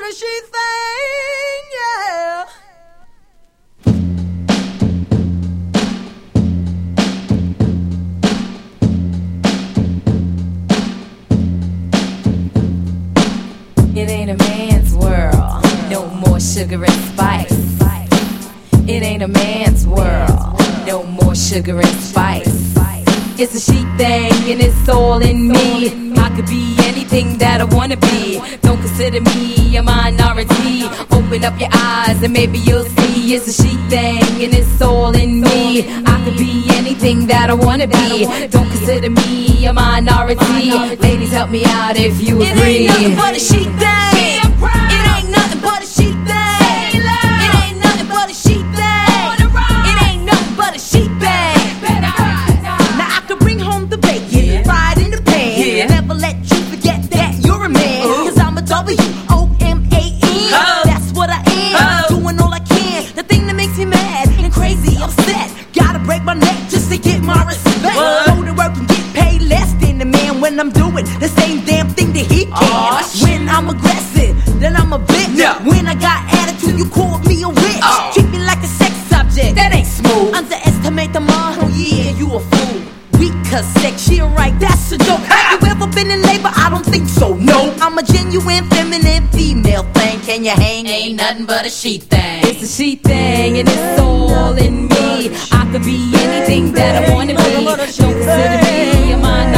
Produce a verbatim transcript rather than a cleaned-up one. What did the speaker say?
a she thing, yeah. It ain't a man's world, no more sugar and spice. It ain't a man's world, no more sugar and spice. It's a she thing and it's all in me. I could be anything that I wanna be. Don't consider me a minority. Open up your eyes and maybe you'll see. It's a she thing and it's all in me. I could be anything that I wanna be. Don't consider me a minority. Ladies, help me out if you agree. It ain't nothing but a she thing. It ain't nothing but a she thing. It ain't nothing but a she thing. It ain't nothing but a she thing. Now I can bring home the bacon, fry it in the pan. Never let you forget that you're a man. Cause I'm a W O M A N. That's what I am. Doing all I can. The thing that makes me mad and crazy, upset. Gotta break my neck just to get my respect. Go to work and get paid less than the man when I'm doing the same damn thing that he can. When I'm aggressive, then I'm a bitch. When I got attitude, you call me a witch. Treat me like a sex subject. That ain't smooth. Underestimate the mom. Oh yeah, you a fool. Weak cause sex, you're right, that's a joke. Have you ever been in labor? I don't think so, no. I'm a genuine feminine female thing. Can you hang? Ain't nothing but a she thing. It's a she thing and it's all in me. I could be anything that I wanna be. Don't consider me a minority.